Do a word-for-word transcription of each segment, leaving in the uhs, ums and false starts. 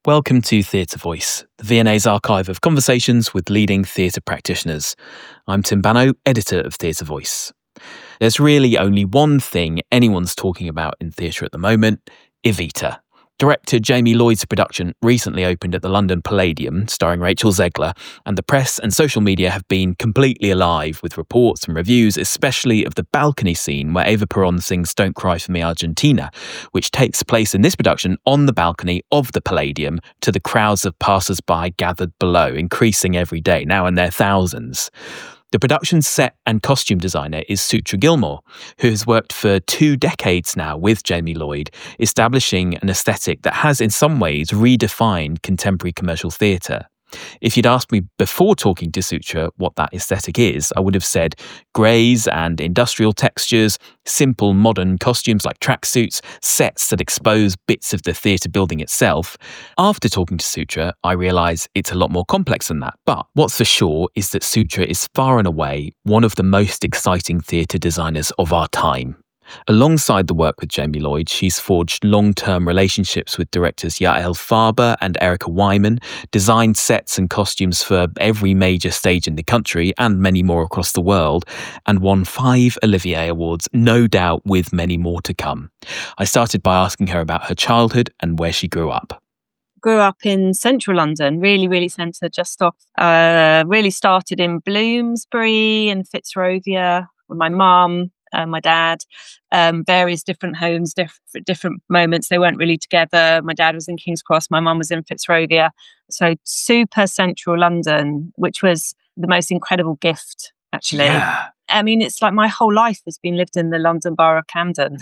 Welcome to Theatre Voice, the V N A's archive of conversations with leading theatre practitioners. I'm Tim Banno, editor of Theatre Voice. There's really only one thing anyone's talking about in theatre at the moment: Evita. Director Jamie Lloyd's production recently opened at the London Palladium, starring Rachel Zegler, and the press and social media have been completely alive with reports and reviews, especially of the balcony scene where Eva Perón sings Don't Cry for Me Argentina, which takes place in this production on the balcony of the Palladium to the crowds of passers-by gathered below, increasing every day, now in their thousands. The production set and costume designer is Sutra Gilmore, who has worked for two decades now with Jamie Lloyd, establishing an aesthetic that has in some ways redefined contemporary commercial theatre. If you'd asked me before talking to Sutra what that aesthetic is, I would have said greys and industrial textures, simple modern costumes like tracksuits, sets that expose bits of the theatre building itself. After talking to Sutra, I realise it's a lot more complex than that. But what's for sure is that Sutra is far and away one of the most exciting theatre designers of our time. Alongside the work with Jamie Lloyd, she's forged long-term relationships with directors Yael Farber and Erica Wyman, designed sets and costumes for every major stage in the country and many more across the world, and won five Olivier Awards, no doubt with many more to come. I started by asking her about her childhood and where she grew up. Grew up in central London, really, really centre, just off. Uh, really started in Bloomsbury and Fitzrovia with my mum. Uh, my dad, um, various different homes, diff- different moments. They weren't really together. My dad was in King's Cross, my mum was in Fitzrovia. So super central London, which was the most incredible gift, actually. Yeah. I mean, it's like my whole life has been lived in the London Borough of Camden.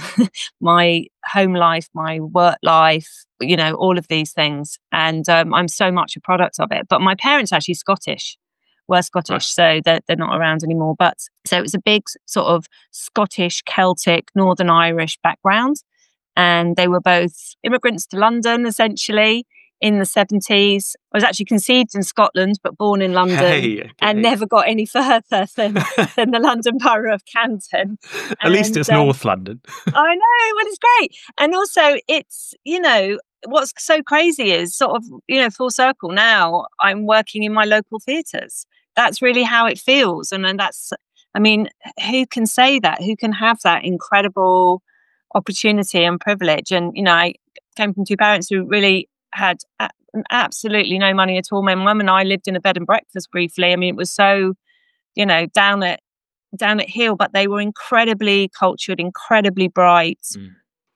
My home life, my work life, you know, all of these things. And um, I'm so much a product of it. But my parents are actually Scottish. Were Scottish, right. So they're, they're not around anymore. But so it was a big sort of Scottish, Celtic, Northern Irish background. And they were both immigrants to London, essentially, in the seventies. I was actually conceived in Scotland, but born in London, hey, okay. and never got any further than, than the London Borough of Camden. At and, least it's um, North London. I know, well, it's great. And also it's, you know, what's so crazy is sort of, you know, full circle now, I'm working in my local theatres. That's really how it feels. And then that's, I mean, who can say that? Who can have that incredible opportunity and privilege? And, you know, I came from two parents who really had a- absolutely no money at all. My mum and I lived in a bed and breakfast briefly. I mean, it was so, you know, down at, down at heel, but they were incredibly cultured, incredibly bright, mm.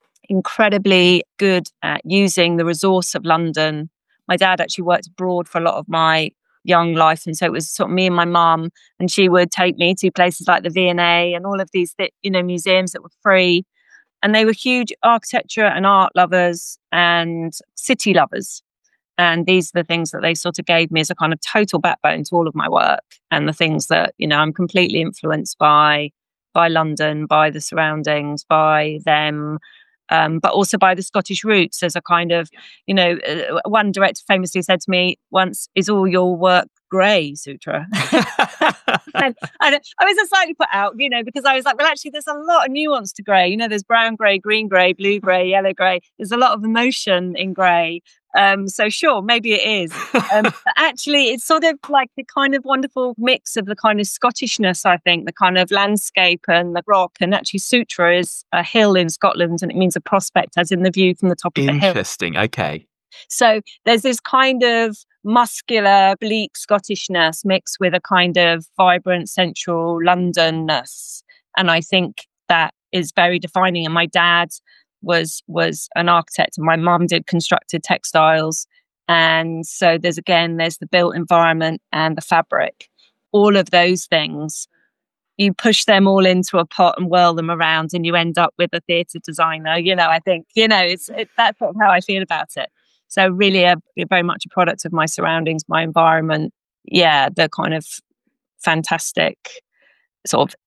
incredibly good at using the resource of London. My dad actually worked abroad for a lot of my young life, and so it was sort of me and my mum, and she would take me to places like the V and A and all of these th- you know museums that were free, and they were huge architecture and art lovers and city lovers, and these are the things that they sort of gave me as a kind of total backbone to all of my work, and the things that, you know, I'm completely influenced by by London, by the surroundings, by them. Um, but also by the Scottish roots as a kind of, you know, uh, one director famously said to me once, "Is all your work grey, Sutra?" and, and I was just slightly put out, you know, because I was like, well, actually, there's a lot of nuance to grey. You know, there's brown grey, green grey, blue grey, yellow grey. There's a lot of emotion in grey. Um, so sure, maybe it is. Um, but actually, it's sort of like the kind of wonderful mix of the kind of Scottishness, I think, the kind of landscape and the rock. And actually, Sutra is a hill in Scotland, and it means a prospect, as in the view from the top of the hill. Interesting. Okay. So there's this kind of muscular, bleak Scottishness mixed with a kind of vibrant central Londonness. And I think that is very defining. And my dad was was an architect, and my mum did constructed textiles. And so there's, again, there's the built environment and the fabric. All of those things, you push them all into a pot and whirl them around, and you end up with a theatre designer. You know, I think, you know, it's it, that's sort of how I feel about it. So really a, very much a product of my surroundings, my environment. Yeah, the kind of fantastic sort of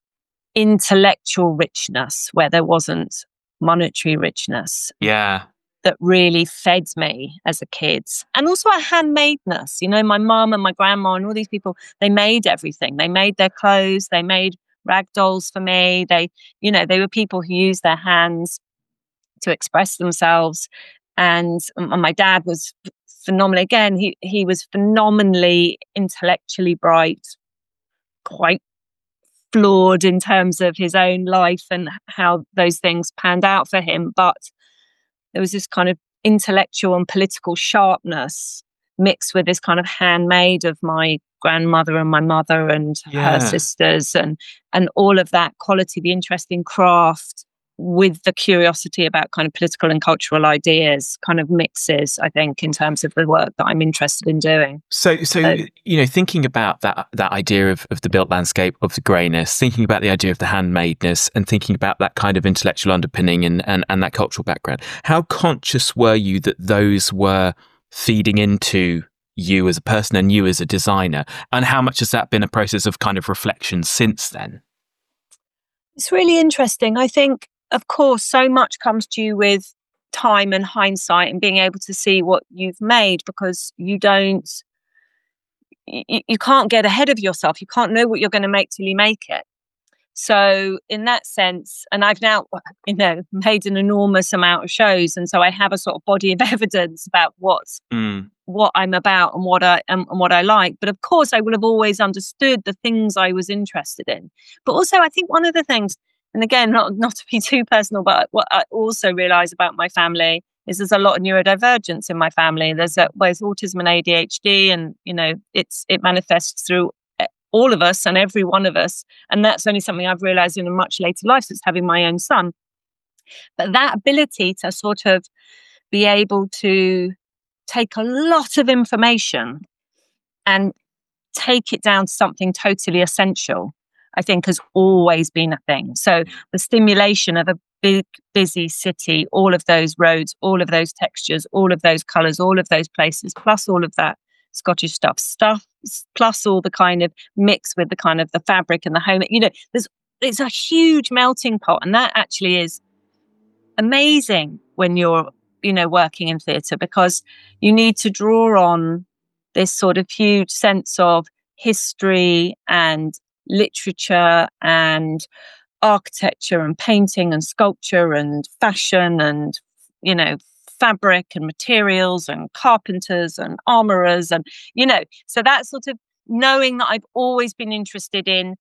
intellectual richness where there wasn't monetary richness. Yeah. That really fed me as a kid. And also a handmadeness. You know, my mum and my grandma and all these people, they made everything. They made their clothes, they made rag dolls for me. They, you know, they were people who used their hands to express themselves. And, and my dad was phenomenal. Again, he, he was phenomenally intellectually bright, quite flawed in terms of his own life and how those things panned out for him. But there was this kind of intellectual and political sharpness mixed with this kind of handmade of my grandmother and my mother and Yeah. her sisters, and and all of that quality, the interest in craft with the curiosity about kind of political and cultural ideas kind of mixes, I think, in terms of the work that I'm interested in doing. So, so, So- you know, thinking about that that idea of, of the built landscape, of the greyness, thinking about the idea of the handmadeness, and thinking about that kind of intellectual underpinning and, and, and that cultural background, how conscious were you that those were feeding into you as a person and you as a designer? And how much has that been a process of kind of reflection since then? It's really interesting. I think, of course, so much comes to you with time and hindsight and being able to see what you've made, because you don't, you, you can't get ahead of yourself. You can't know what you're going to make till you make it. So in that sense, and I've now, you know, made an enormous amount of shows, and so I have a sort of body of evidence about what's Mm. what I'm about and what I um, and what I like. But of course, I will have always understood the things I was interested in. But also, I think one of the things, and again, not not to be too personal, but what I also realise about my family is there's a lot of neurodivergence in my family. There's a, there's autism and A D H D, and you know, it's it manifests through all of us and every one of us. And that's only something I've realised in a much later life since having my own son. But that ability to sort of be able to take a lot of information and take it down to something totally essential, I think has always been a thing. So the stimulation of a big, busy city, all of those roads, all of those textures, all of those colours, all of those places, plus all of that Scottish stuff, stuff, plus all the kind of mix with the kind of the fabric and the home, you know, there's, it's a huge melting pot. And that actually is amazing when you're, you know, working in theatre, because you need to draw on this sort of huge sense of history and literature and architecture and painting and sculpture and fashion and, you know, fabric and materials and carpenters and armourers, and, you know, so that sort of knowing that I've always been interested in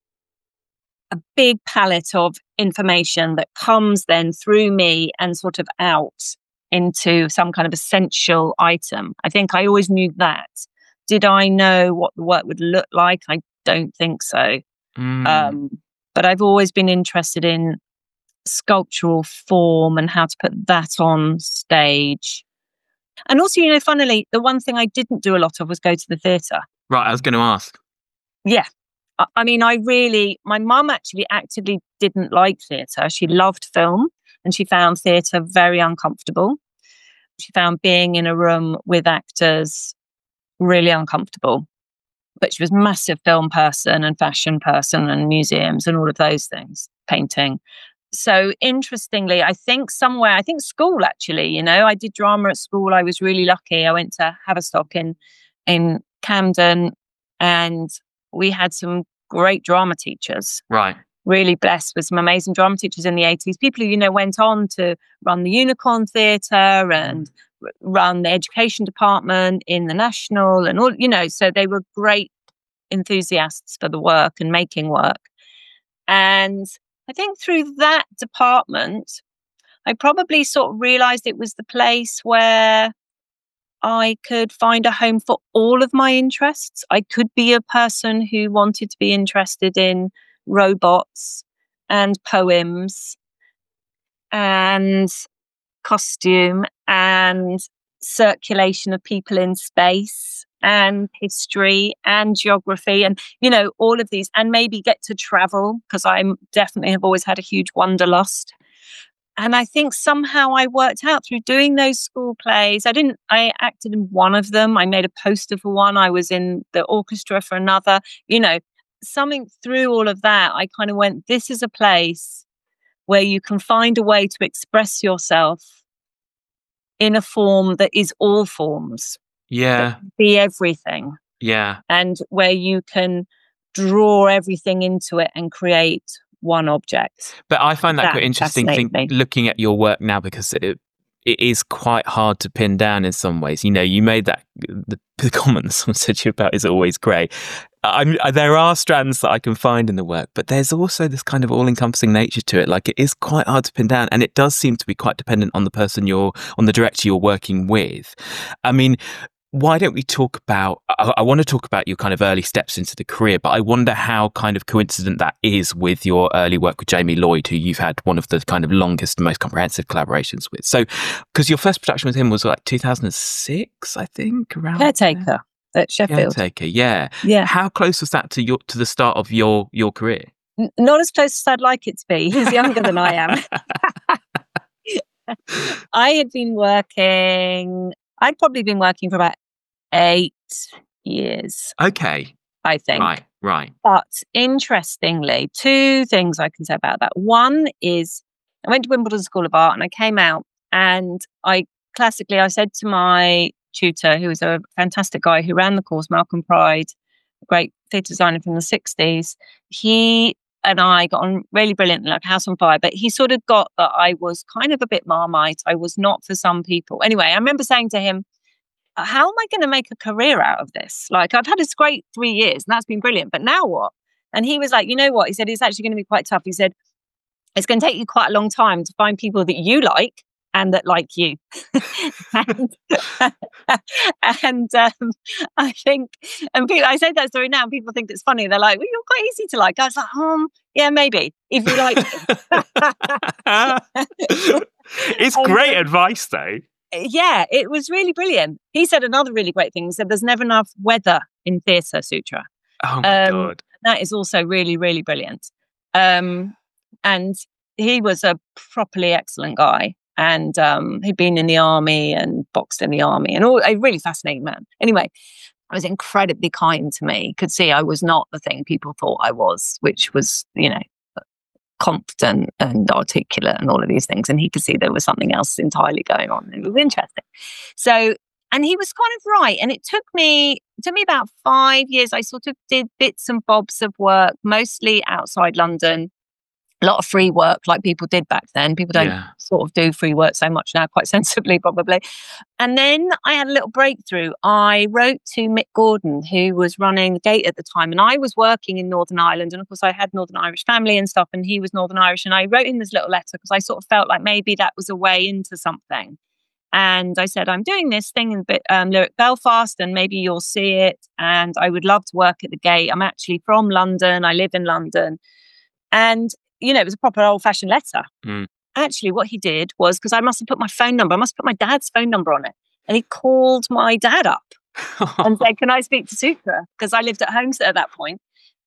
a big palette of information that comes then through me and sort of out into some kind of essential item. I think I always knew that. Did I know what the work would look like? I don't think so. Mm. Um, but I've always been interested in sculptural form and how to put that on stage. And also, you know, funnily, the one thing I didn't do a lot of was go to the theatre. Right, I was going to ask. Yeah. I, I mean, I really, my mum actually actively didn't like theatre. She loved film and she found theatre very uncomfortable. She found being in a room with actors really uncomfortable. But she was a massive film person and fashion person and museums and all of those things, painting. So interestingly, I think somewhere, I think school actually, you know, I did drama at school. I was really lucky. I went to Haverstock in, in Camden, and we had some great drama teachers. Right. Really blessed with some amazing drama teachers in the eighties. People who, you know, went on to run the Unicorn Theatre and r- run the education department in the National and all, you know, so they were great enthusiasts for the work and making work. And I think through that department, I probably sort of realised it was the place where I could find a home for all of my interests. I could be a person who wanted to be interested in robots and poems and costume and circulation of people in space and history and geography and, you know, all of these, and maybe get to travel, because I definitely have always had a huge wanderlust. And I think somehow I worked out through doing those school plays. I didn't, I acted in one of them. I made a poster for one. I was in the orchestra for another, you know, something through all of that. I kind of went, this is a place where you can find a way to express yourself in a form that is all forms. Yeah. Be everything. Yeah. And where you can draw everything into it and create one object. But I find that, That quite interesting fascinated think, me. looking at your work now, because it, it is quite hard to pin down in some ways. You know, you made that, the, the comment that someone said to you about is always grey. I'm, there are strands that I can find in the work, but there's also this kind of all-encompassing nature to it. Like, it is quite hard to pin down, and it does seem to be quite dependent on the person you're, on the director you're working with. I mean, why don't we talk about, I, I want to talk about your kind of early steps into the career, but I wonder how kind of coincident that is with your early work with Jamie Lloyd, who you've had one of the kind of longest and most comprehensive collaborations with. So, because your first production with him was like two thousand six, I think, around Caretaker there. At Sheffield. Caretaker, yeah. Yeah. How close was that to your to the start of your your career? N- not as close as I'd like it to be. He's younger than I am. I had been working, I'd probably been working for about eight years. Okay. I think. Right, right. But interestingly, two things I can say about that. One is I went to Wimbledon School of Art and I came out, and I classically, I said to my tutor, who was a fantastic guy who ran the course, Malcolm Pride, a great theatre designer from the sixties, he and I got on really brilliant, like House on Fire, but he sort of got that I was kind of a bit Marmite. I was not for some people. Anyway, I remember saying to him, how am I going to make a career out of this? Like, I've had this great three years and that's been brilliant, but now what? And he was like, you know what? He said, it's actually going to be quite tough. He said, it's going to take you quite a long time to find people that you like and that like you. and and um, I think, and people, I say that story now and people think it's funny. They're like, well, you're quite easy to like. I was like, um, yeah, maybe, if you like me. It's and, great um, advice, though. Yeah, it was really brilliant. He said another really great thing. He said, there's never enough weather in theatre, Sutra. Oh, my um, God. That is also really, really brilliant. Um, and he was a properly excellent guy. And um, he'd been in the army and boxed in the army and all, a really fascinating man. Anyway, I was incredibly kind to me. Could see I was not the thing people thought I was, which was, you know, confident and articulate and all of these things. And he could see there was something else entirely going on. It was interesting. So, and he was kind of right. And it took me, it took me about five years. I sort of did bits and bobs of work, mostly outside London. A lot of free work like people did back then. People don't Yeah. sort of do free work so much now, quite sensibly probably. And then I had a little breakthrough. I wrote to Mick Gordon, who was running the Gate at the time. And I was working in Northern Ireland. And of course I had Northern Irish family and stuff. And he was Northern Irish. And I wrote him this little letter because I sort of felt like maybe that was a way into something. And I said, I'm doing this thing in um, Lyric Belfast and maybe you'll see it. And I would love to work at the Gate. I'm actually from London. I live in London. And you know, it was a proper old-fashioned letter. Mm. Actually, what he did was, because I must have put my phone number, I must have put my dad's phone number on it. And he called my dad up and said, can I speak to Sutra? Because I lived at home at that point.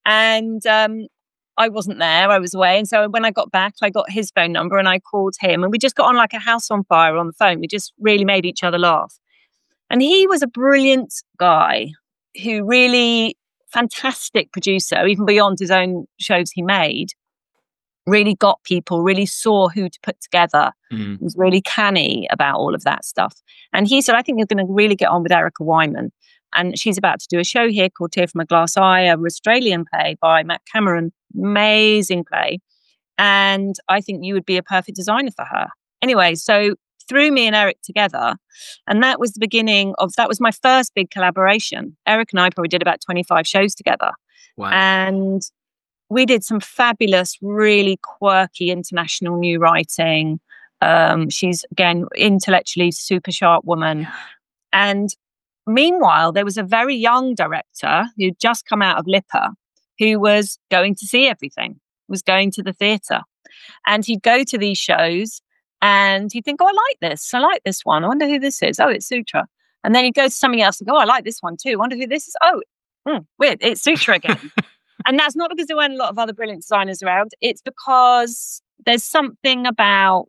And um, I wasn't there, I was away. And so when I got back, I got his phone number and I called him. And we just got on like a house on fire on the phone. We just really made each other laugh. And he was a brilliant guy who really, fantastic producer, even beyond his own shows he made. Really got people, really saw who to put together. Mm. Was really canny about all of that stuff. And he said, I think you're going to really get on with Erica Wyman. And she's about to do a show here called Tear from a Glass Eye, a Australian play by Matt Cameron. Amazing play. And I think you would be a perfect designer for her. Anyway, so threw me and Eric together. And that was the beginning of, that was my first big collaboration. Eric and I probably did about twenty-five shows together. Wow. And we did some fabulous, really quirky international new writing. Um, she's, again, intellectually super sharp woman. And meanwhile, there was a very young director who'd just come out of LIPA who was going to see everything, was going to the theatre. And he'd go to these shows and he'd think, oh, I like this. I like this one. I wonder who this is. Oh, it's Sutra. And then he'd go to something else and go, oh, I like this one too. I wonder who this is. Oh, mm, weird. It's Sutra again. And that's not because there weren't a lot of other brilliant designers around. It's because there's something about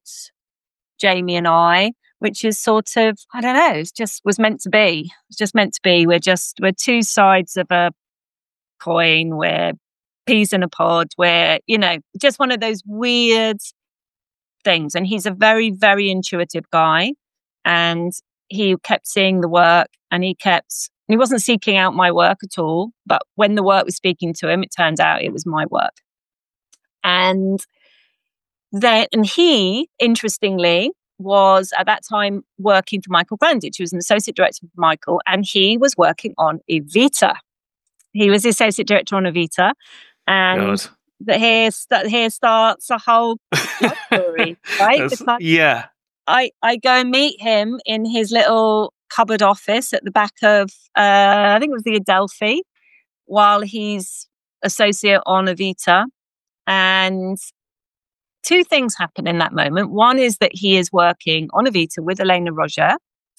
Jamie and I, which is sort of, I don't know, it's just was meant to be. It's just meant to be. We're just, we're two sides of a coin. We're peas in a pod. We're, you know, just one of those weird things. And he's a very, very intuitive guy. And he kept seeing the work and he kept, he wasn't seeking out my work at all, but when the work was speaking to him, it turned out it was my work. And then, and he, interestingly, was at that time working for Michael Grandage. He was an associate director for Michael, and he was working on Evita. He was the associate director on Evita, and God. the, here, st- here starts a whole love story, right? That's- Because yeah. I, I go and meet him in his little cupboard office at the back of, uh, I think it was the Adelphi, while he's associate on Evita. And two things happen in that moment. One is that he is working on Evita with Elena Roger,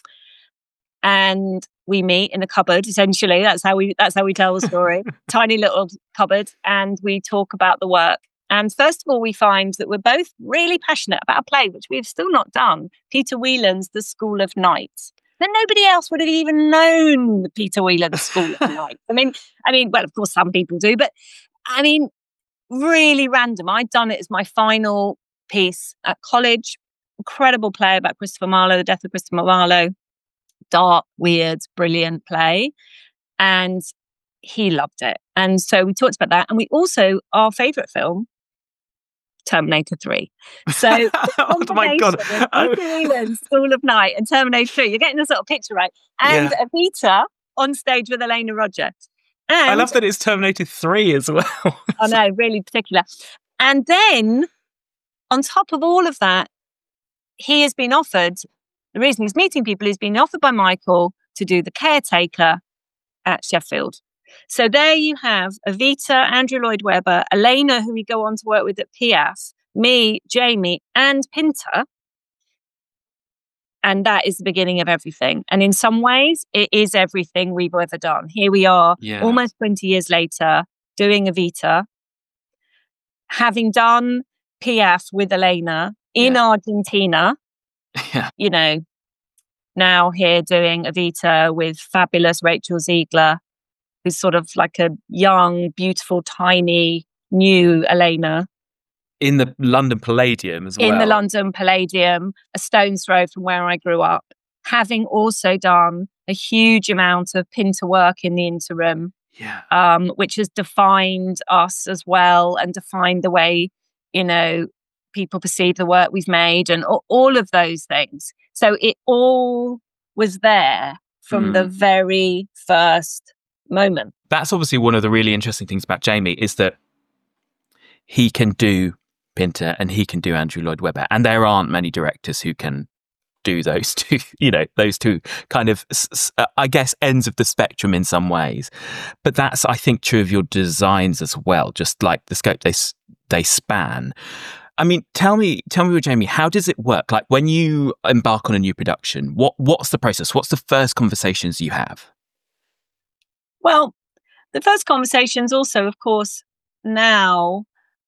and we meet in a cupboard. Essentially, that's how we that's how we tell the story. Tiny little cupboard, and we talk about the work. And first of all, we find that we're both really passionate about a play which we've still not done, Peter Whelan's The School of Night. Then nobody else would have even known Peter Whelan's School of Night. I mean, I mean, well, of course, some people do, but I mean, really random. I'd done it as my final piece at college. Incredible play about Christopher Marlowe, the death of Christopher Marlowe. Dark, weird, brilliant play. And he loved it. And so we talked about that. And we also, our favourite film, Terminator three. So oh my God. Peter Whelan's School of Night and Terminator three. You're getting this sort of picture, right? And Yeah. Evita on stage with Elena Roger. And I love that it's Terminator three as well. I know, really particular. And then on top of all of that, he has been offered, the reason he's meeting people, he's been offered by Michael to do The Caretaker at Sheffield. So there you have Evita, Andrew Lloyd Webber, Elena, who we go on to work with at P A F, me, Jamie, and Pinter. And that is the beginning of everything. And in some ways, it is everything we've ever done. Here we are, Yeah. almost twenty years later, doing Evita, having done P A F with Elena in Yeah. Argentina, Yeah. you know, now here doing Evita with fabulous Rachel Ziegler, who's sort of like a young, beautiful, tiny, new Elena. In the London Palladium as well. In the London Palladium, a stone's throw from where I grew up. Having also done a huge amount of Pinter work in the interim, Yeah. um, which has defined us as well and defined the way, you know, people perceive the work we've made and a- all of those things. So it all was there from Mm. the very first moment. That's obviously one of the really interesting things about Jamie is that he can do Pinter and he can do Andrew Lloyd Webber. And there aren't many directors who can do those two, you know, those two kind of, uh, I guess, ends of the spectrum in some ways. But that's, I think, true of your designs as well, just like the scope they they span. I mean, tell me, tell me, Jamie, how does it work? Like when you embark on a new production, what what's the process? What's the first conversations you have? Well, the first conversations also, of course, now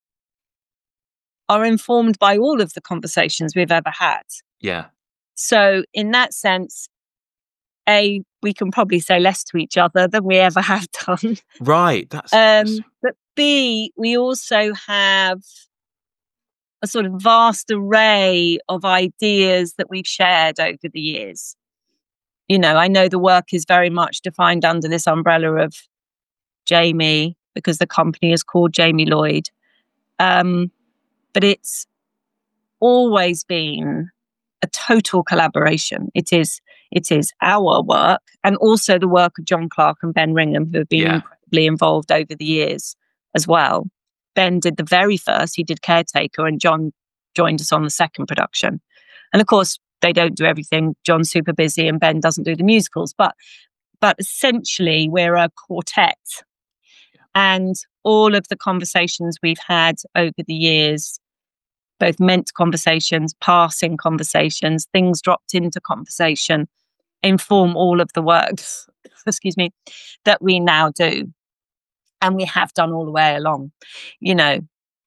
are informed by all of the conversations we've ever had. Yeah. So in that sense, A, we can probably say less to each other than we ever have done. Right. That's Um, but B, we also have a sort of vast array of ideas that we've shared over the years. You know, I know the work is very much defined under this umbrella of Jamie because the company is called Jamie Lloyd. Um, but it's always been a total collaboration. It is it is our work and also the work of John Clark and Ben Ringham, who have been Yeah. incredibly involved over the years as well. Ben did the very first, he did Caretaker, and John joined us on the second production. And of course, they don't do everything. John's super busy and Ben doesn't do the musicals, but but essentially we're a quartet. And all of the conversations we've had over the years, both meant conversations, passing conversations, things dropped into conversation, inform all of the work, excuse me, that we now do. And we have done all the way along. You know,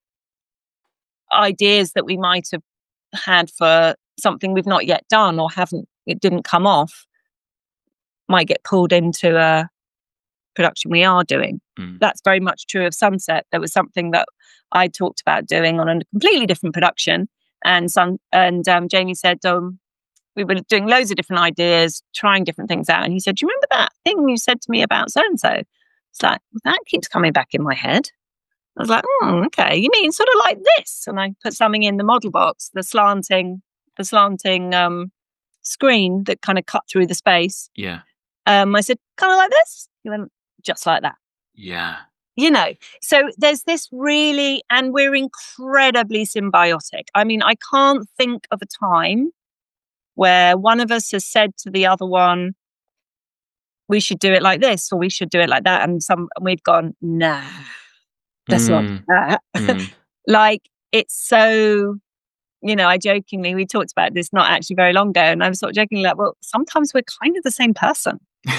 ideas that we might have had for something we've not yet done or haven't, it didn't come off, might get pulled into a production we are doing. Mm. That's very much true of Sunset. There was something that I talked about doing on a completely different production, and some and um, Jamie said, um, we were doing loads of different ideas, trying different things out, and he said, "Do you remember that thing you said to me about so and so?" It's like, that keeps coming back in my head. I was like, oh, okay, you mean sort of like this? And I put something in the model box, the slanting the slanting um, screen that kind of cut through the space. Yeah. Um, I said, kind of like this. He went, just like that. Yeah. You know, so there's this really, and we're incredibly symbiotic. I mean, I can't think of a time where one of us has said to the other one, we should do it like this, or we should do it like that. And some, and we've gone, nah, that's Mm. not that. Mm. Like, it's so, you know, I jokingly, we talked about this not actually very long ago, and I was sort of jokingly like, well, sometimes we're kind of the same person,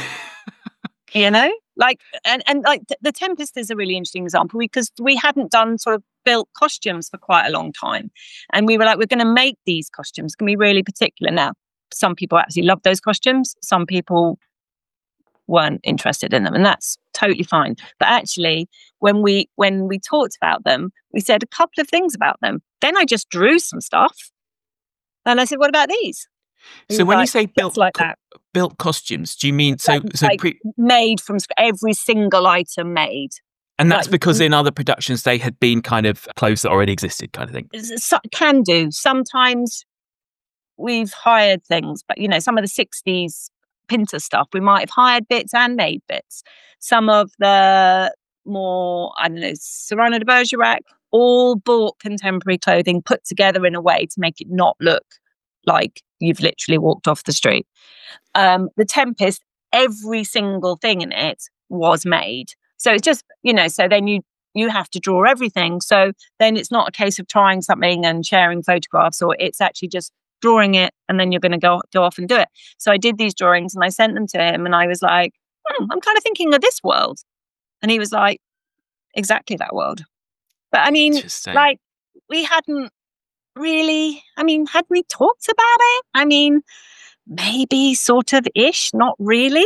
you know? Like, and, and like th- The Tempest is a really interesting example because we hadn't done sort of built costumes for quite a long time. And we were like, we're going to make these costumes, can be really particular. Now, some people actually loved those costumes. Some people weren't interested in them, and that's totally fine. But actually, when we when we talked about them, we said a couple of things about them. Then I just drew some stuff, and I said, "What about these?" He So was when you like, say "Just built like co- that, built costumes, do you mean so like, so like pre- made from sc- every single item made?" and that's like- because in other productions they had been kind of clothes that already existed, kind of thing. So, can do. Sometimes we've hired things, but you know, some of the sixties Pinter stuff, we might have hired bits and made bits. Some of the more, I don't know, Cyrano de Bergerac, all bought contemporary clothing put together in a way to make it not look like you've literally walked off the street. Um, the Tempest, every single thing in it was made. So it's just, you know, so then you you have to draw everything. So then it's not a case of trying something and sharing photographs, or it's actually just drawing it and then you're going to go go off and do it. So I did these drawings and I sent them to him, and I was like, hmm, I'm kind of thinking of this world. And he was like, exactly that world. But I mean, Interesting. like, we hadn't really, I mean, had we talked about it? I mean, maybe sort of ish, not really.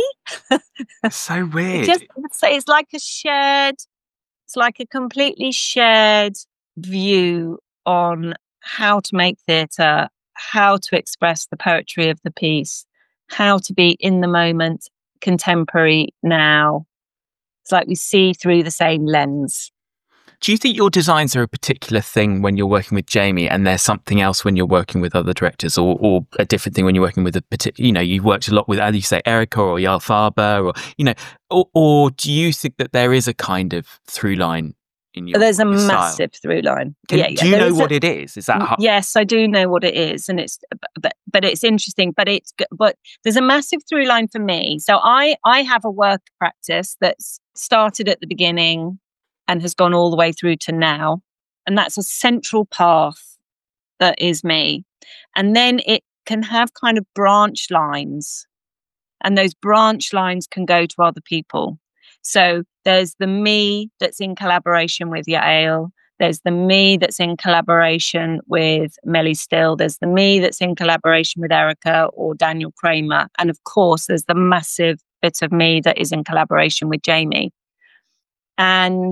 So It weird. just, it's, it's like a shared, it's like a completely shared view on how to make theatre, how to express the poetry of the piece, how to be in the moment, contemporary now. It's like we see through the same lens. Do you think your designs are a particular thing when you're working with Jamie, and there's something else when you're working with other directors, or, or a different thing when you're working with a particular, you know, you've worked a lot with, as you say, Erica or Jarl Farber, or, you know, or, or do you think that there is a kind of through line in your There's a your style? massive through line. Can, yeah, yeah. do you There know is what a, it is? Is that how, Yes, I do know what it is, and it's but but it's interesting. But it's but there's a massive through line for me. So I I have a work practice that's started at the beginning and has gone all the way through to now, and that's a central path that is me. And then it can have kind of branch lines, and those branch lines can go to other people. So there's the me that's in collaboration with Yael. There's the me that's in collaboration with Melly Still. There's the me that's in collaboration with Erica or Daniel Kramer. And of course, there's the massive bit of me that is in collaboration with Jamie. And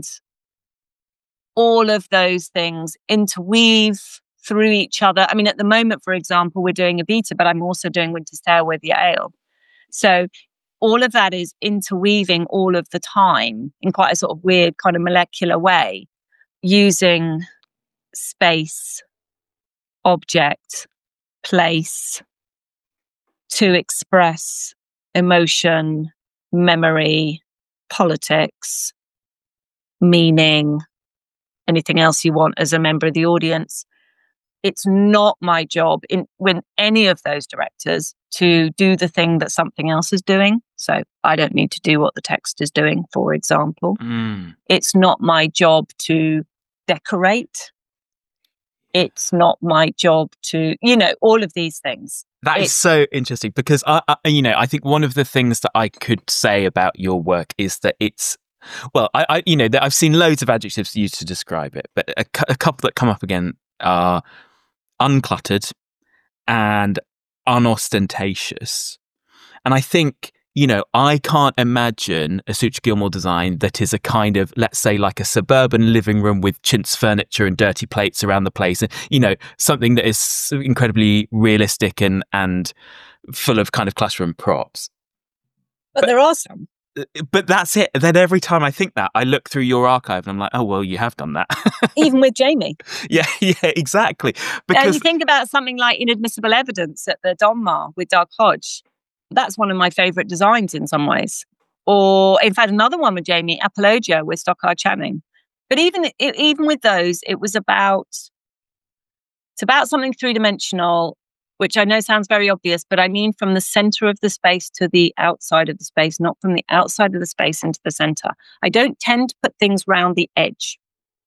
all of those things interweave through each other. I mean, at the moment, for example, we're doing Evita, but I'm also doing Winter's Tale with Yael. So all of that is interweaving all of the time in quite a sort of weird kind of molecular way, using space, object, place to express emotion, memory, politics, meaning, anything else you want as a member of the audience. It's not my job in with any of those directors to do the thing that something else is doing. So I don't need to do what the text is doing, for example. Mm. It's not my job to decorate. It's not my job to, you know, all of these things. That is It's- so interesting because I, I, you know, I think one of the things that I could say about your work is that it's, well, I, I you know, that I've seen loads of adjectives used to describe it, but a, cou- a couple that come up again are uncluttered and unostentatious. And I think, you know, I can't imagine a Sutra Gilmore design that is a kind of, let's say, like a suburban living room with chintz furniture and dirty plates around the place. And, you know, something that is incredibly realistic and, and full of kind of classroom props. But, But- there are some. but that's it. Then every time I think that, I look through your archive and I'm like, oh, well, you have done that. Even with Jamie. Yeah, yeah, exactly. Because you think about something like Inadmissible Evidence at the Donmar with Doug Hodge. That's one of my favourite designs in some ways. Or, in fact, another one with Jamie, Apologia with Stockard Channing. But even even with those, it was about it's about something three-dimensional, which I know sounds very obvious, but I mean from the centre of the space to the outside of the space, not from the outside of the space into the centre. I don't tend to put things round the edge.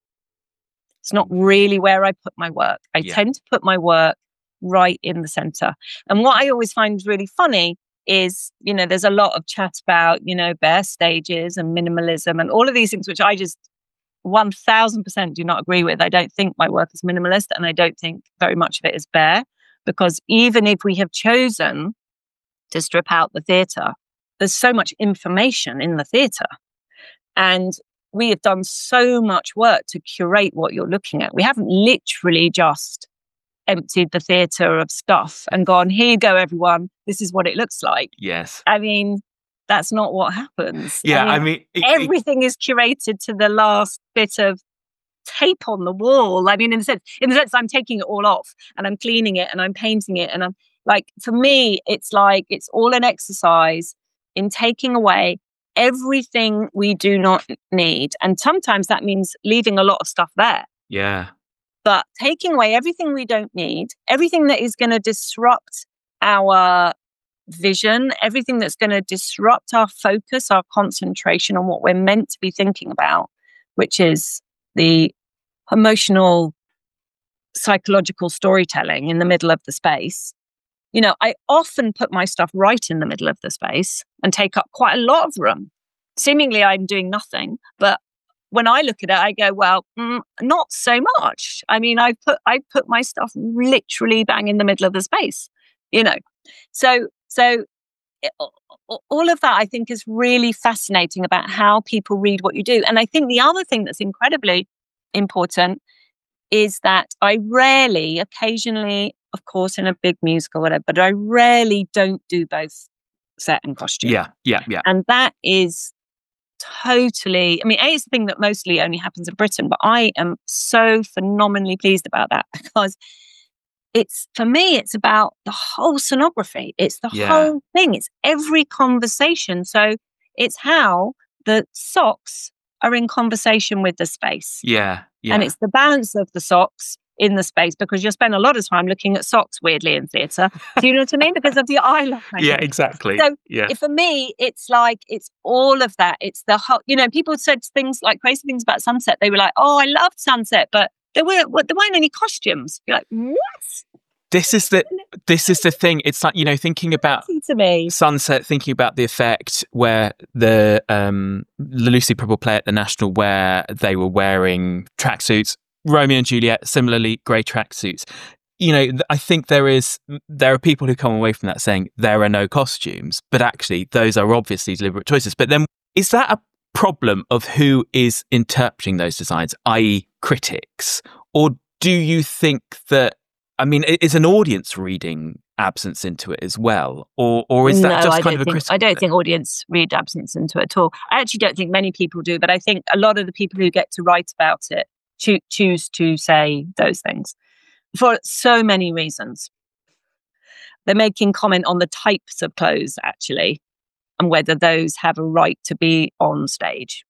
It's not really where I put my work. I yeah. tend to put my work right in the centre. And what I always find really funny is, you know, there's a lot of chat about, you know, bare stages and minimalism and all of these things, which I just one thousand percent do not agree with. I don't think my work is minimalist, and I don't think very much of it is bare, because even if we have chosen to strip out the theatre, there's so much information in the theatre. And we have done so much work to curate what you're looking at. We haven't literally just emptied the theatre of stuff and gone, here you go, everyone, this is what it looks like. Yes. I mean, that's not what happens. Yeah, I mean, I mean it, everything it, is curated to the last bit of tape on the wall. I mean, in the sense, in the sense, I'm taking it all off and I'm cleaning it and I'm painting it. And I'm like, for me, it's like, it's all an exercise in taking away everything we do not need. And sometimes that means leaving a lot of stuff there. Yeah. But taking away everything we don't need, everything that is going to disrupt our vision, everything that's going to disrupt our focus, our concentration on what we're meant to be thinking about, which is the emotional, psychological storytelling in the middle of the space. You know, I often put my stuff right in the middle of the space and take up quite a lot of room. Seemingly I'm doing nothing, but when I look at it, I go, well, mm, not so much. I mean, I put I put my stuff literally bang in the middle of the space, you know. So, so it, all of that, I think, is really fascinating about how people read what you do. And I think the other thing that's incredibly important is that I rarely, occasionally, of course, in a big musical, whatever, but I rarely don't do both set and costume. Yeah, yeah, yeah. And that is totally, I mean, A, it's the thing that mostly only happens in Britain, but I am so phenomenally pleased about that, because it's, for me, it's about the whole scenography. It's the yeah. whole thing. It's every conversation. So it's how the socks are in conversation with the space. Yeah, yeah. And it's the balance of the socks in the space, because you'll spend a lot of time looking at socks, weirdly, in theatre. Do you know what I mean? Because of the eye line. Yeah, exactly. So yeah. if, for me, it's like, it's all of that. It's the whole, you know, people said things like crazy things about Sunset. They were like, oh, I loved Sunset, but there weren't, there weren't any costumes. You're like, what? This is the this is the thing. It's like, you know, thinking about to me. Sunset, thinking about the effect where the um, the Lucy Purple play at the National, where they were wearing tracksuits. Romeo and Juliet, similarly, grey tracksuits. You know, I think there is there are people who come away from that saying there are no costumes, but actually those are obviously deliberate choices. But then, is that a problem of who is interpreting those designs, that is critics? Or do you think that, I mean, is an audience reading absence into it as well? Or or is that no, just I kind of a think, critical I don't thing? think audience read absence into it at all. I actually don't think many people do, but I think a lot of the people who get to write about it cho- choose to say those things for so many reasons. They're making comment on the types of clothes, actually, and whether those have a right to be on stage.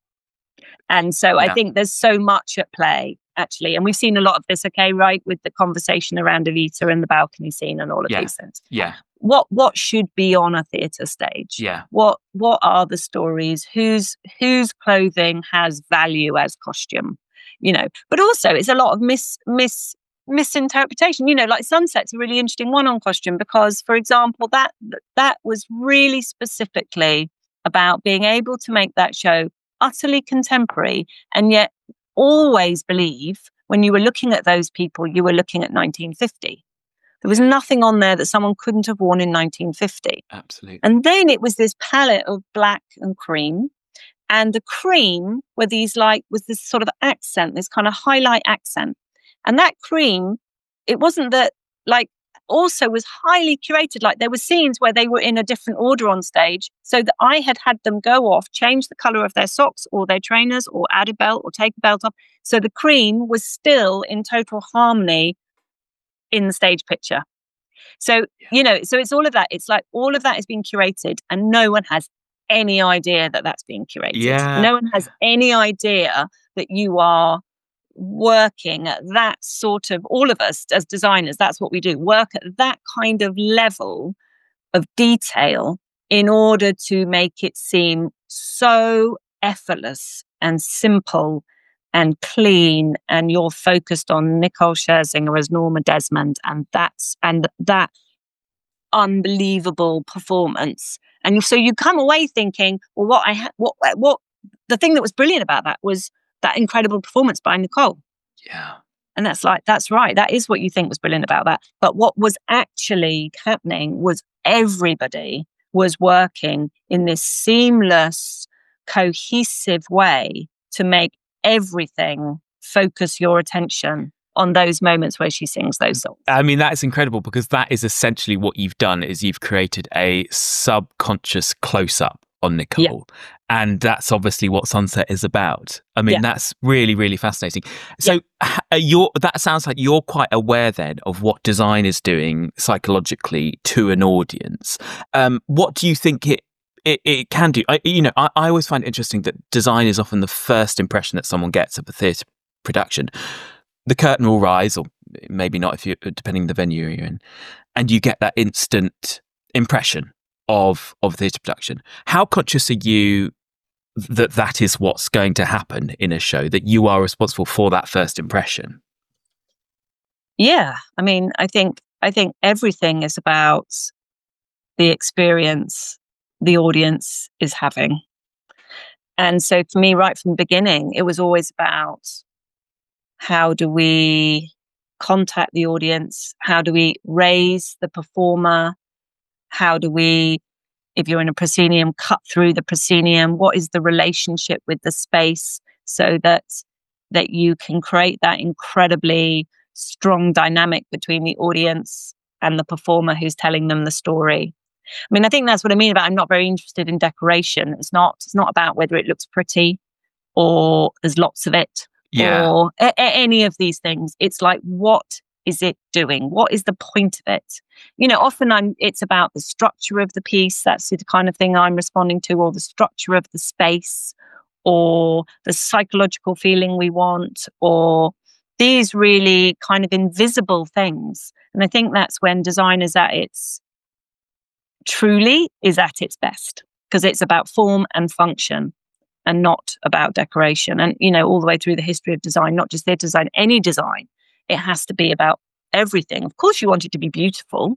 And so Yeah. I think there's so much at play, actually. And we've seen a lot of this, okay, right, with the conversation around Evita and the balcony scene and all of Yeah. these things. Yeah, What what should be on a theatre stage? yeah, What what are the stories? Whose whose clothing has value as costume? You know, but also it's a lot of mis mis misinterpretation. You know, like Sunset's a really interesting one on costume, because, for example, that that was really specifically about being able to make that show utterly contemporary, and yet always believe when you were looking at those people, you were looking at nineteen fifty. There was nothing on there that someone couldn't have worn in nineteen fifty. absolutely. And then it was this palette of black and cream. And the cream were these like, was this sort of accent, this kind of highlight accent. And that cream, it wasn't that, like, also was highly curated. Like there were scenes where they were in a different order on stage, so that I had had them go off, change the color of their socks or their trainers, or add a belt or take a belt off. So the cream was still in total harmony in the stage picture. So, you know, so it's all of that. It's like all of that is being curated, and no one has any idea that that's being curated. Yeah. No one has any idea that you are working at that sort of, all of us as designers, that's what we do, work at that kind of level of detail in order to make it seem so effortless and simple and clean, and you're focused on Nicole Scherzinger as Norma Desmond, and that's and that unbelievable performance. And so you come away thinking, well, what I ha- what what the thing that was brilliant about that was that incredible performance by Nicole. Yeah. And that's like, that's right. That is what you think was brilliant about that. But what was actually happening was everybody was working in this seamless, cohesive way to make everything focus your attention on those moments where she sings those songs. I mean, that's incredible, because that is essentially what you've done, is you've created a subconscious close-up on Nicole. Yeah. And that's obviously what Sunset is about. I mean, yeah. that's really, really fascinating. So yeah. you're, that sounds like you're quite aware then of what design is doing psychologically to an audience. Um, what do you think it It, it can do? I, you know, I, I always find it interesting that design is often the first impression that someone gets of a theatre production. The curtain will rise, or maybe not, if you, depending on the venue you're in, and you get that instant impression of of theatre production. How conscious are you that that is what's going to happen in a show, that you are responsible for that first impression? Yeah, I mean, I think I think everything is about the experience the audience is having. And so for me, right from the beginning, it was always about, how do we contact the audience? How do we raise the performer? How do we, if you're in a proscenium, cut through the proscenium? What is the relationship with the space, so that that you can create that incredibly strong dynamic between the audience and the performer who's telling them the story? I mean, I think that's what I mean about, I'm not very interested in decoration. It's not, it's not about whether it looks pretty or there's lots of it, yeah. or a- a- any of these things. It's like, what is it doing? What is the point of it? You know, often I'm, it's about the structure of the piece. That's the kind of thing I'm responding to, or the structure of the space, or the psychological feeling we want, or these really kind of invisible things. And I think that's when design is at its truly is at its best, because it's about form and function and not about decoration. And, you know, all the way through the history of design, not just theatre design, any design, it has to be about everything. Of course, you want it to be beautiful.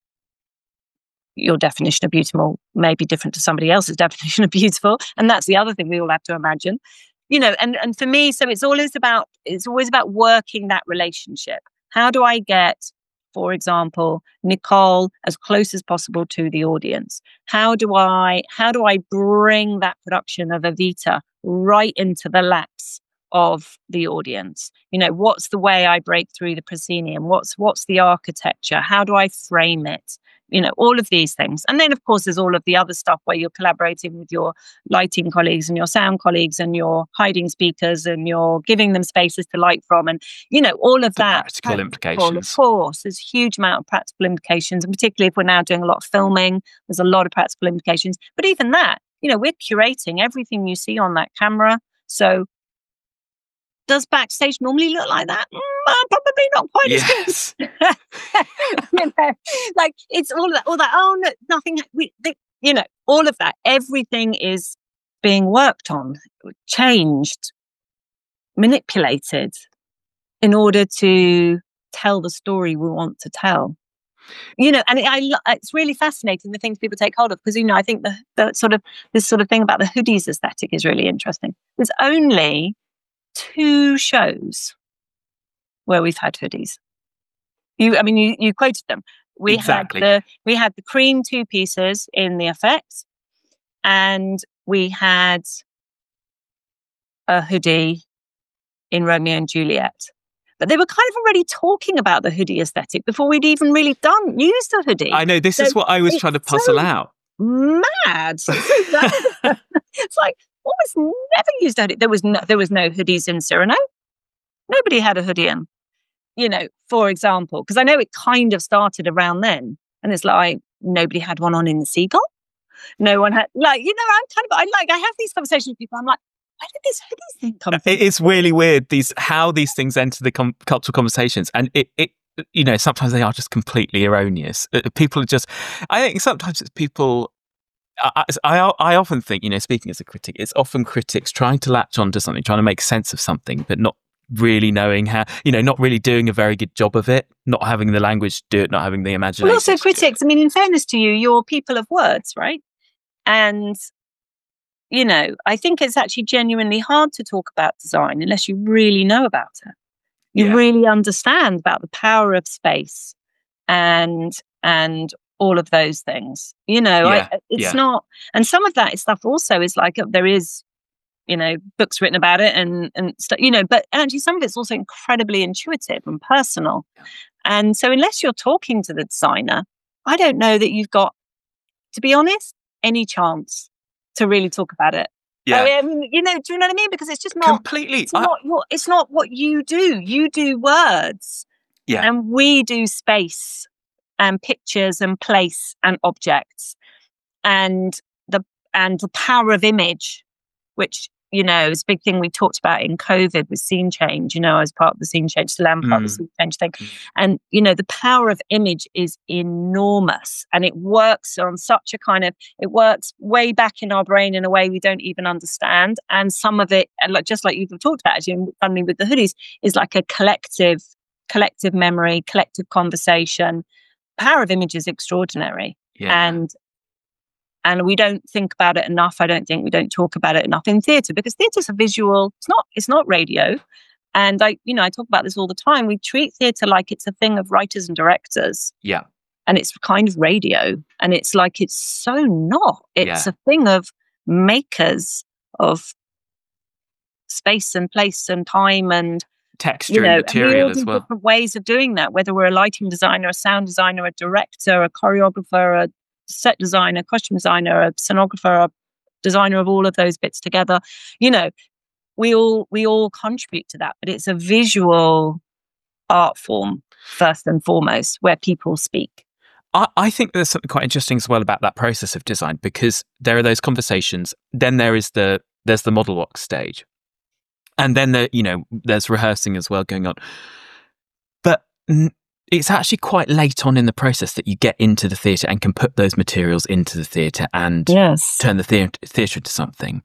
Your definition of beautiful may be different to somebody else's definition of beautiful. And that's the other thing we all have to imagine. You know, and, and for me, so it's always about, it's always about working that relationship. How do I get, for example, Nicole as close as possible to the audience? How do I how do I bring that production of Evita right into the laps of the audience? You know, what's the way I break through the proscenium? What's what's the architecture? How do I frame it? You know, all of these things. And then, of course, there's all of the other stuff where you're collaborating with your lighting colleagues and your sound colleagues and your hiding speakers, and you're giving them spaces to light from. And, you know, all of the that. Practical, practical implications. Of course, there's a huge amount of practical implications. And particularly if we're now doing a lot of filming, there's a lot of practical implications. But even that, you know, we're curating everything you see on that camera. So does backstage normally look like that? Mm, uh, probably not quite yes. as good. You know, like it's all that, all that. Oh no, nothing. We, they, you know, all of that. Everything is being worked on, changed, manipulated, in order to tell the story we want to tell. You know, and it, I, it's really fascinating the things people take hold of, because, you know, I think the, the sort of this sort of thing about the hoodies aesthetic is really interesting. There's only two shows where we've had hoodies. You, I mean, you, you quoted them. We exactly. had the we had the cream two pieces in the effects, and we had a hoodie in Romeo and Juliet. But they were kind of already talking about the hoodie aesthetic before we'd even really done used the hoodie. I know, this So is what I was it's trying to puzzle so out. mad. So that- it's like, almost never used a hoodie. There was no, there was no hoodies in Cyrano. Nobody had a hoodie in, you know, for example, because I know it kind of started around then. And it's like, nobody had one on in the Seagull. No one had, like, you know, I'm kind of, I like, I have these conversations with people. I'm like, where did this hoodie thing come from? It is really weird, these how these things enter the com- cultural conversations. And it, it, you know, sometimes they are just completely erroneous. Uh, People are just, I think sometimes it's people, I, I, I often think, you know, speaking as a critic, it's often critics trying to latch onto something, trying to make sense of something, but not really knowing how, you know, not really doing a very good job of it, not having the language to do it, not having the imagination. Well, also to do it. critics, I mean, in fairness to you, you're people of words, right? And, you know, I think it's actually genuinely hard to talk about design unless you really know about it. You Yeah. really understand about the power of space and and all of those things. You know, Yeah, I, it's yeah. not, and some of that stuff also is like, uh, there is, you know, books written about it and and stuff, you know, but actually some of it's also incredibly intuitive and personal. Yeah. And so unless you're talking to the designer, I don't know that you've got, to be honest, any chance to really talk about it. Yeah. I mean, you know, do you know what I mean? Because it's just not, Completely. it's I- not your, it's not what you do. You do words, yeah. and we do space and pictures and place and objects, and the and the power of image, which, you know, is a big thing we talked about in COVID with scene change, you know, as part of the scene change, Lamb part of the Mm. scene change thing. Mm. And, you know, the power of image is enormous, and it works on such a kind of, it works way back in our brain in a way we don't even understand. And some of it, and like, just like you've talked about, actually, funny with the hoodies, is like a collective, collective memory, collective conversation. Power of image is extraordinary. Yeah. And And we don't think about it enough. I don't think we don't talk about it enough in theatre, because theatre's a visual, it's not, it's not radio. And I, you know, I talk about this all the time. We treat theatre like it's a thing of writers and directors, Yeah. and it's kind of radio. And it's like, it's so not. It's Yeah. a thing of makers of space and place and time and, Texture you know, and and we material all do as well. different ways of doing that, whether we're a lighting designer, a sound designer, a director, a choreographer, a set designer, costume designer, a scenographer, a designer of all of those bits together. You know, we all we all contribute to that, but it's a visual art form first and foremost, where people speak. I, I think there's something quite interesting as well about that process of design, because there are those conversations, then there is the there's the model box stage, and then the you know there's rehearsing as well going on. But n- it's actually quite late on in the process that you get into the theatre and can put those materials into the theatre and Yes. turn the theatre theatre into something.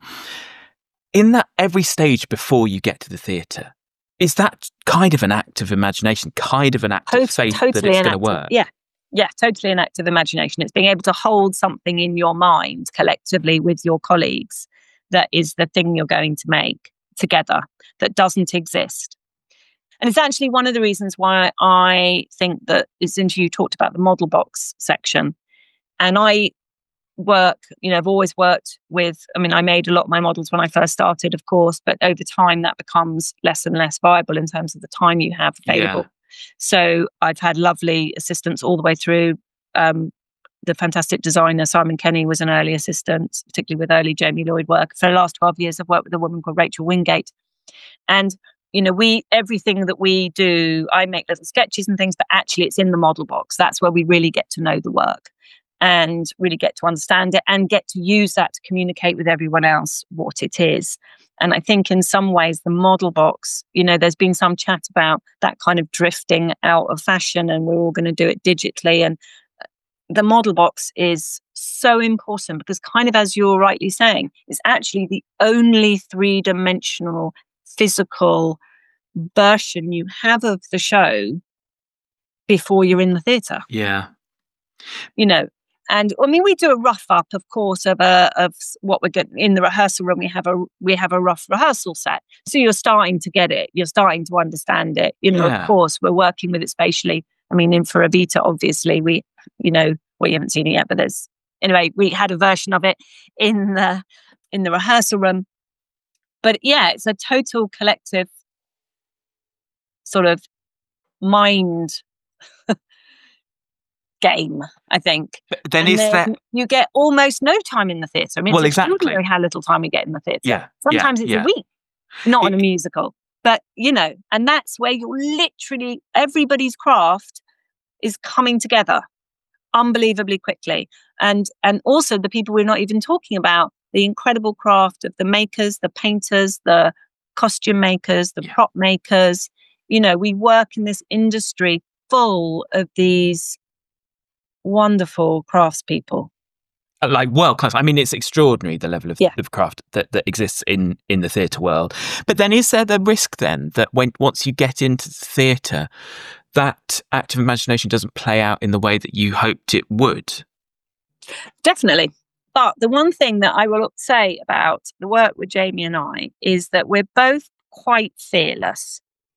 In that every stage before you get to the theatre, is that kind of an act of imagination, kind of an act Tot- of faith totally that it's an going to act of- work? Yeah. Yeah, totally an act of imagination. It's being able to hold something in your mind collectively with your colleagues that is the thing you're going to make together, that doesn't exist. And it's actually one of the reasons why I think that, since you talked about the model box section, and I work, you know, I've always worked with, I mean, I made a lot of my models when I first started, of course, but over time that becomes less and less viable in terms of the time you have available. Yeah. So I've had lovely assistants all the way through. Um, the fantastic designer Simon Kenny was an early assistant, particularly with early Jamie Lloyd work. For the last twelve years, I've worked with a woman called Rachel Wingate. And, you know, we, everything that we do, I make little sketches and things, but actually it's in the model box. That's where we really get to know the work and really get to understand it and get to use that to communicate with everyone else what it is. And I think in some ways the model box, you know, there's been some chat about that kind of drifting out of fashion and we're all going to do it digitally. And the model box is so important because, kind of as you're rightly saying, it's actually the only three-dimensional physical version you have of the show before you're in the theatre. Yeah. You know, and I mean, we do a rough up, of course, of a of what we're getting in the rehearsal room. We have a we have a rough rehearsal set, so you're starting to get it. You're starting to understand it. You know, Yeah. of course, we're working with it spatially. I mean, in for Evita, obviously, we, you know, well, you haven't seen it yet, but there's anyway. We had a version of it in the in the rehearsal room. But yeah, it's a total collective sort of mind game, I think. But then and is then that you get almost no time in the theatre. I mean, Well, it's exactly. extraordinary how little time we get in the theatre. Yeah, Sometimes yeah, it's yeah. a week, not on a It- musical. But, you know, and that's where you're literally, everybody's craft is coming together unbelievably quickly. And and also the people we're not even talking about, the incredible craft of the makers, the painters, the costume makers, the Yeah. prop makers. You know, we work in this industry full of these wonderful craftspeople. like world class. I mean, it's extraordinary the level of, Yeah. of craft that, that exists in, in the theatre world. But then is there the risk then that when once you get into the theatre, that active imagination doesn't play out in the way that you hoped it would? Definitely. But the one thing that I will say about the work with Jamie and I is that we're both quite fearless.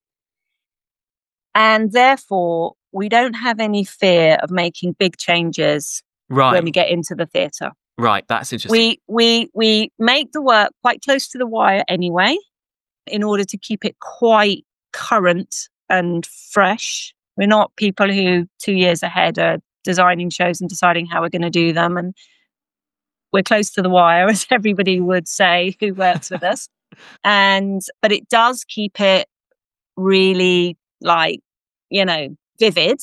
And therefore, we don't have any fear of making big changes Right, when we get into the theatre. right. That's interesting. We we we make the work quite close to the wire anyway, in order to keep it quite current and fresh. We're not people who two years ahead are designing shows and deciding how we're going to do them. And we're close to the wire, as everybody would say who works with us. And but it does keep it really, like, you know, vivid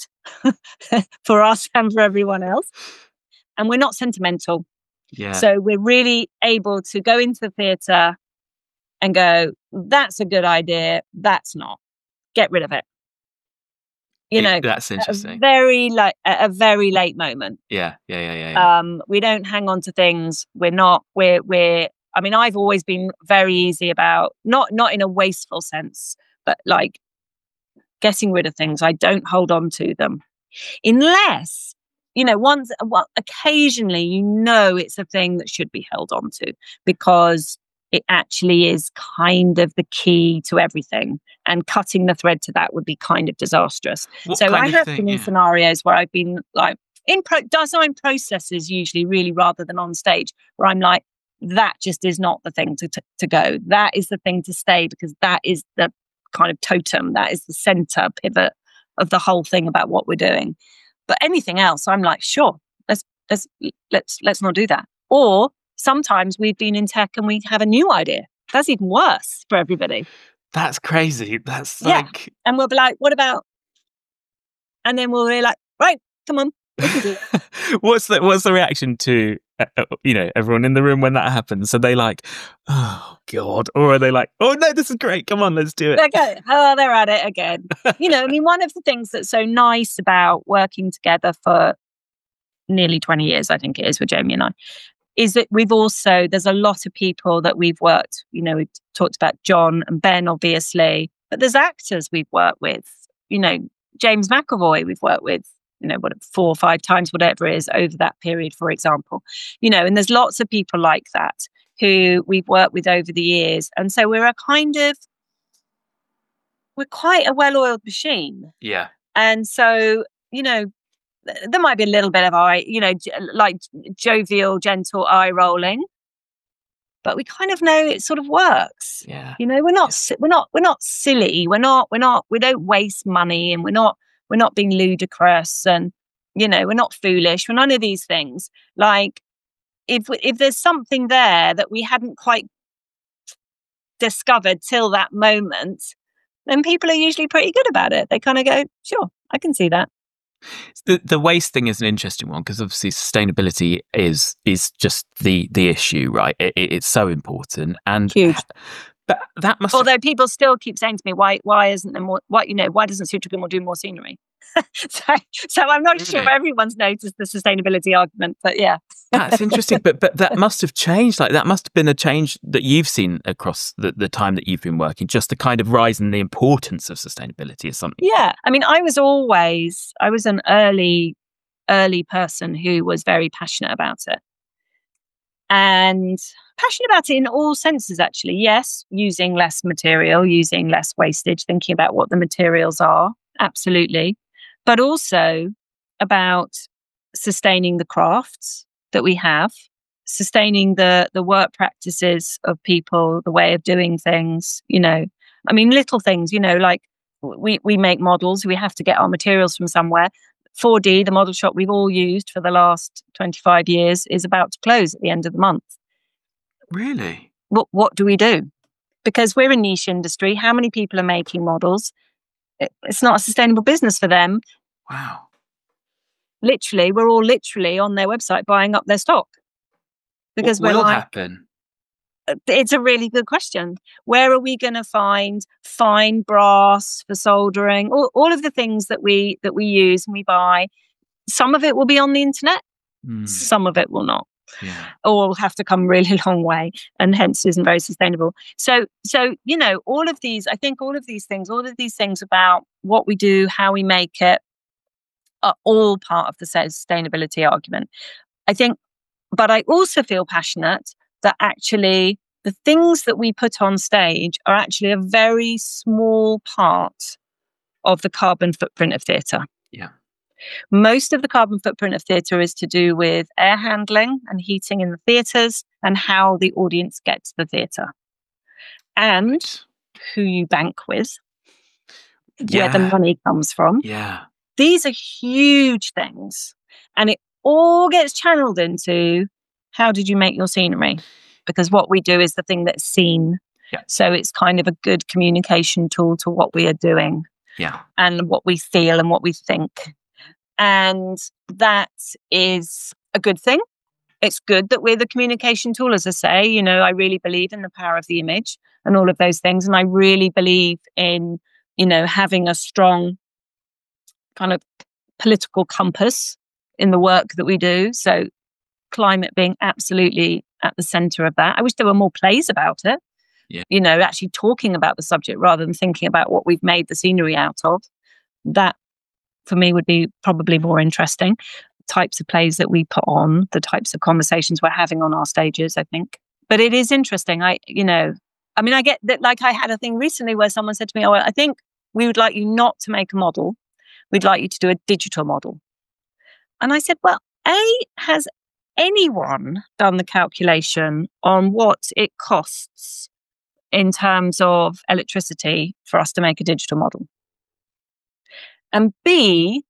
for us and for everyone else. And we're not sentimental. yeah. So we're really able to go into the theatre and go, that's a good idea. That's not. Get rid of it. You It- know, that's at a interesting. very like at a very late moment. Yeah, yeah, yeah, yeah. yeah. Um, we don't hang on to things. We're not. We're we're. I mean, I've always been very easy about not not in a wasteful sense, but like getting rid of things. I don't hold on to them, unless, you know, once, well, occasionally, you know, it's a thing that should be held on to because it actually is kind of the key to everything, and cutting the thread to that would be kind of disastrous. What So kind I of have thing? been in Yeah. scenarios where I've been like in pro- design processes, usually really rather than on stage, where I'm like, that just is not the thing to, to, to go. That is the thing to stay because that is the kind of totem, that is the center pivot of the whole thing about what we're doing. But anything else, I'm like, sure, let's let's let's let's not do that. Or sometimes we've been in tech and we have a new idea. That's even worse for everybody. That's crazy. That's Yeah. like And we'll be like, what about? And then we'll be like, right, come on, we can do it. what's the what's the reaction to uh, uh, you know everyone in the room when that happens? Are they like, oh god, or are they like, oh no, this is great, come on, let's do it? Okay, oh, they're at it again. You know, I mean, one of the things that's so nice about working together for nearly twenty years, I think it is, with Jamie and I, is that we've also, there's a lot of people that we've worked, you know, we've talked about John and Ben, obviously, but there's actors we've worked with, you know, James McAvoy we've worked with, you know, what, four or five times, whatever it is, over that period, for example. You know, and there's lots of people like that who we've worked with over the years. And so we're a kind of, we're quite a well-oiled machine. Yeah. And so, you know, th- there might be a little bit of eye, you know, j- like jovial, gentle eye rolling, but we kind of know it sort of works. Yeah. You know, we're not, si- we're not, we're not silly. We're not, we're not, we don't waste money, and we're not, we're not being ludicrous, and, you know, we're not foolish. We're none of these things. Like, if if there's something there that we hadn't quite discovered till that moment, then people are usually pretty good about it. They kind of go, sure, I can see that. The the waste thing is an interesting one because obviously sustainability is is just the the issue, right? It, it, it's so important and Huge. But that must Although people still keep saying to me, why why isn't there more, why, you know, why doesn't Sutraglim do more scenery? so, so I'm not sure Really? everyone's noticed the sustainability argument, but yeah. That's interesting, but but that must have changed. Like that must have been a change that you've seen across the, the time that you've been working. Just the kind of rise in the importance of sustainability is something. Yeah. I mean, I was always, I was an early, early person who was very passionate about it. And passionate about it in all senses, actually. Yes, using less material, using less wastage, thinking about what the materials are. Absolutely. But also about sustaining the crafts that we have, sustaining the the work practices of people, the way of doing things, you know. I mean, little things, you know, like we, we make models. We have to get our materials from somewhere. four D, the model shop we've all used for the last twenty-five years, is about to close at the end of the month. Really? What, what do we do? Because we're a niche industry. How many people are making models? It, it's not a sustainable business for them. Wow. Literally, we're all literally on their website buying up their stock. Because what we're will like, happen? It's a really good question. Where are we going to find fine brass for soldering? All, all of the things that we that we use and we buy. Some of it will be on the internet. Mm. Some of it will not. Yeah. Or will have to come really long way, and hence isn't very sustainable. So, so you know, all of these. I think all of these things, all of these things about what we do, how we make it, are all part of the sustainability argument. I think, but I also feel passionate that actually the things that we put on stage are actually a very small part of the carbon footprint of theatre. Yeah. Most of the carbon footprint of theatre is to do with air handling and heating in the theatres and how the audience gets to the theatre. And who you bank with, yeah. where the money comes from. Yeah. These are huge things. And it all gets channeled into how did you make your scenery? Because what we do is the thing that's seen. Yeah. So it's kind of a good communication tool to what we are doing. Yeah. And what we feel and what we think. And that is a good thing. It's good that we're the communication tool, as I say. You know, I really believe in the power of the image and all of those things. And I really believe in, you know, having a strong kind of political compass in the work that we do. So climate being absolutely at the center of that. I wish there were more plays about it. Yeah. You know, actually talking about the subject rather than thinking about what we've made the scenery out of. That, for me, would be probably more interesting. Types of plays that we put on, the types of conversations we're having on our stages, I think. But it is interesting. I, you know, I mean, I get that, like I had a thing recently where someone said to me, oh, I think we would like you not to make a model. We'd like you to do a digital model. And I said, well, A, has anyone done the calculation on what it costs in terms of electricity for us to make a digital model? And B,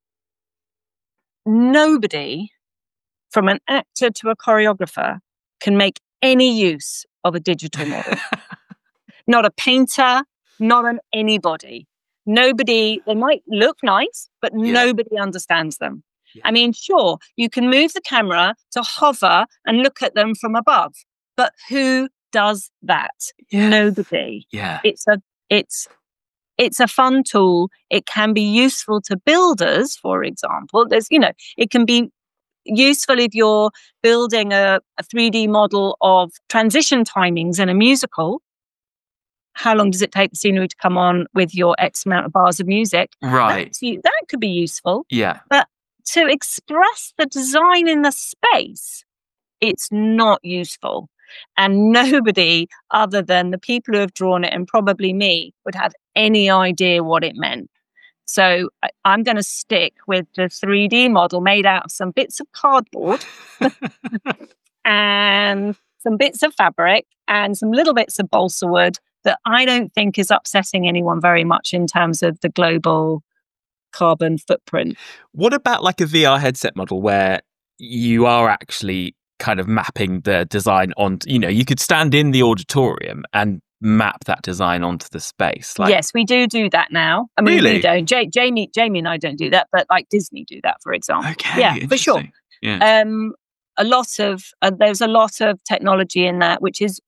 nobody, from an actor to a choreographer, can make any use of a digital model. Not a painter, not an anybody. Nobody, they might look nice, but yeah. Nobody understands them. Yeah. I mean, sure, you can move the camera to hover and look at them from above, but who does that? Yeah. Nobody. Yeah. It's a, it's, It's a fun tool. It can be useful to builders, for example. There's, you know, it can be useful if you're building a, a three D model of transition timings in a musical. How long does it take the scenery to come on with your X amount of bars of music? Right. That's, that could be useful. Yeah. But to express the design in the space, it's not useful. And nobody other than the people who have drawn it, and probably me, would have any idea what it meant. So I, I'm going to stick with the three D model made out of some bits of cardboard and some bits of fabric and some little bits of balsa wood that I don't think is upsetting anyone very much in terms of the global carbon footprint. What about like a V R headset model where you are actually kind of mapping the design on, you know, you could stand in the auditorium and map that design onto the space? Like... Yes, we do do that now. I mean, really? we don't. J- Jamie, Jamie and I don't do that, but like Disney do that, for example. Okay, yeah, for sure. Yeah. Um, a lot of uh, there's a lot of technology in that, which is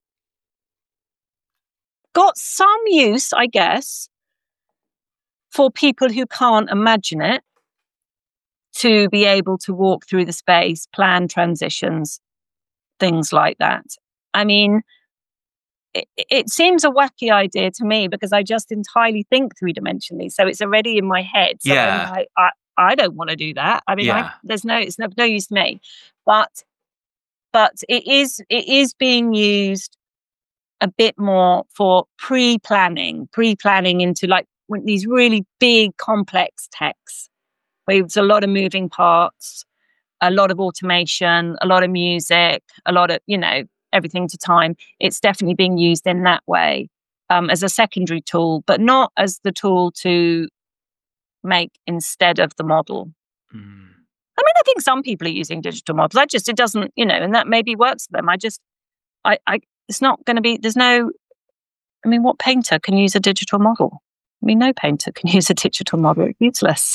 got some use, I guess, for people who can't imagine it, to be able to walk through the space, plan transitions, things like that. I mean, it, it seems a wacky idea to me because I just entirely think three-dimensionally. So it's already in my head. So yeah. I'm like, I, I don't want to do that. I mean, yeah. I, there's no, it's no, no use to me. But, but it is, it is being used a bit more for pre-planning, pre-planning into like these really big, complex texts. There's a lot of moving parts, a lot of automation, a lot of music, a lot of, you know, everything to time. It's definitely being used in that way. um, as a secondary tool, but not as the tool to make instead of the model. Mm. I mean, I think some people are using digital models. I just, it doesn't, you know, and that maybe works for them. I just, I, I it's not going to be, there's no, I mean, what painter can use a digital model? I mean, no painter can use a digital model. It's useless.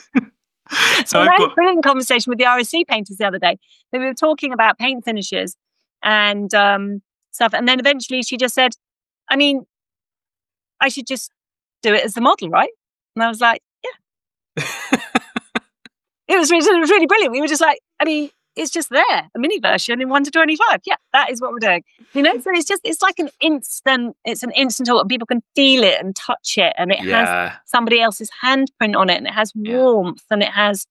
So I had a brilliant conversation with the R S C painters the other day. They were talking about paint finishes and um, stuff. And then eventually she just said, I mean, I should just do it as the model, right? And I was like, yeah. it, was, it was really brilliant. We were just like, I mean, it's just there, a mini version in one to twenty-five. Yeah, that is what we're doing. You know, so it's just, it's like an instant, it's an instant tool and people can feel it and touch it and it yeah. has somebody else's handprint on it and it has warmth yeah. and it has,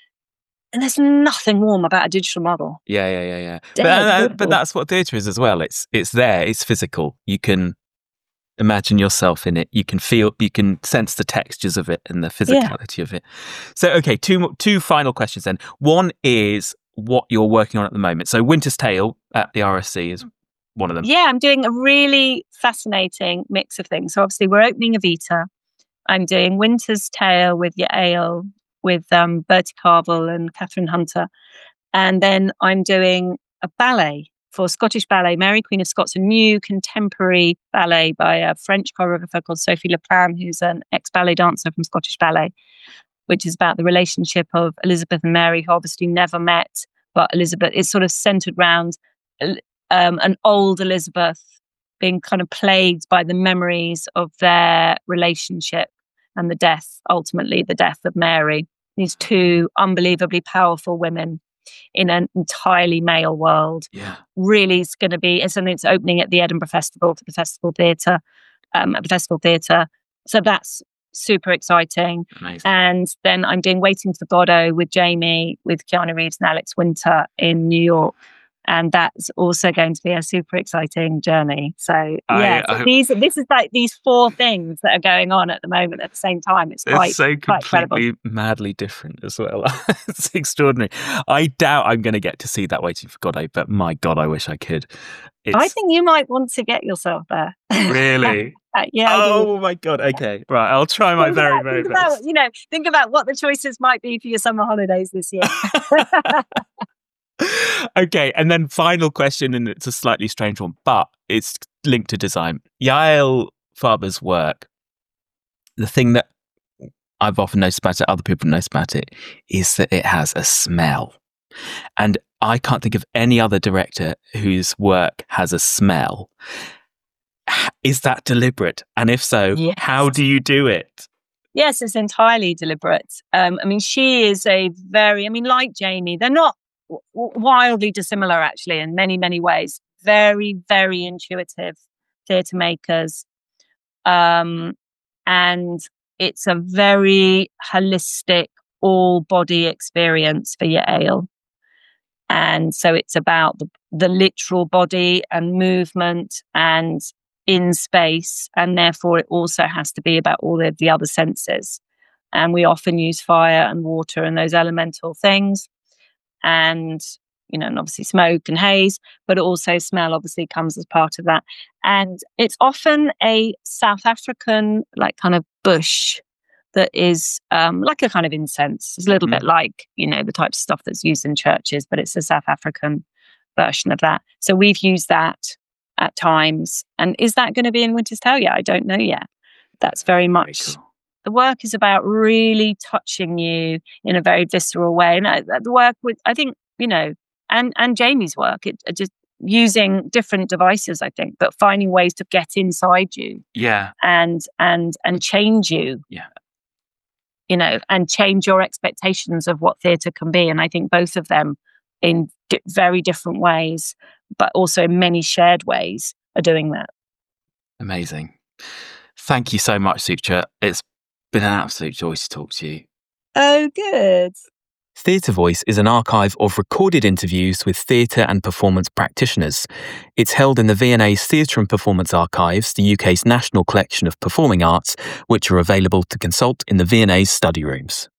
and there's nothing warm about a digital model. Yeah, yeah, yeah, yeah. But, uh, but that's what theatre is as well. It's it's there, it's physical. You can imagine yourself in it. You can feel, you can sense the textures of it and the physicality yeah. of it. So, okay, two two final questions then. One is what you're working on at the moment. So Winter's Tale at the R S C is one of them. Yeah, I'm doing a really fascinating mix of things. So obviously we're opening Evita. I'm doing Winter's Tale with Yael, with um, Bertie Carvel and Catherine Hunter. And then I'm doing a ballet for Scottish Ballet, Mary Queen of Scots, a new contemporary ballet by a French choreographer called Sophie Leplan, who's an ex-ballet dancer from Scottish Ballet, which is about the relationship of Elizabeth and Mary, who obviously never met, but Elizabeth is sort of centered around um, an old Elizabeth being kind of plagued by the memories of their relationship and the death, ultimately the death of Mary. These two unbelievably powerful women in an entirely male world. Yeah. Really is going to be, it's something that's opening at the Edinburgh Festival for the Festival Theatre, um, at the Festival Theatre. So that's super exciting. Amazing. And then I'm doing Waiting for Godot with Jamie, with Keanu Reeves and Alex Winter in New York. And that's also going to be a super exciting journey. So yeah, I, so I, these this is like these four things that are going on at the moment at the same time. It's quite, it's so quite completely incredible. Madly different as well. It's extraordinary. I doubt I'm going to get to see that Waiting for Godot, but my God, I wish I could. It's... I think you might want to get yourself there. Really? uh, yeah. Oh my God. Okay. Right. I'll try my think very, about, very think best. About, you know, think about what the choices might be for your summer holidays this year. Okay, and then final question, and it's a slightly strange one, but it's linked to design. Yael Faber's work, the thing that I've often noticed about it, other people notice about it, is that it has a smell. And I can't think of any other director whose work has a smell. Is that deliberate? And if so, yes. How do you do it? Yes, it's entirely deliberate. Um, I mean, she is a very, I mean, like Jamie, they're not wildly dissimilar actually in many many ways. Very very intuitive theatre makers, um and it's a very holistic all body experience for Yael. And so it's about the, the literal body and movement and in space, and therefore it also has to be about all of the other senses. And we often use fire and water and those elemental things. And, you know, and obviously smoke and haze, but also smell obviously comes as part of that. And it's often a South African, like kind of bush that is um, like a kind of incense. It's a little mm. bit like, you know, the type of stuff that's used in churches, but it's a South African version of that. So we've used that at times. And is that going to be in Winter's Tale? Yeah, I don't know yet. That's very much... Very cool. The work is about really touching you in a very visceral way. And uh, the work with, I think, you know, and, and Jamie's work, it uh, just using different devices, I think, but finding ways to get inside you. Yeah. And, and, and change you. Yeah. You know, and change your expectations of what theatre can be. And I think both of them in di- very different ways, but also in many shared ways are doing that. Amazing. Thank you so much, Sucha. It's been an absolute joy to talk to you. Oh, good. Theatre Voice is an archive of recorded interviews with theatre and performance practitioners. It's held in the V and A's Theatre and Performance Archives, the U K's national collection of performing arts, which are available to consult in the V and A's study rooms.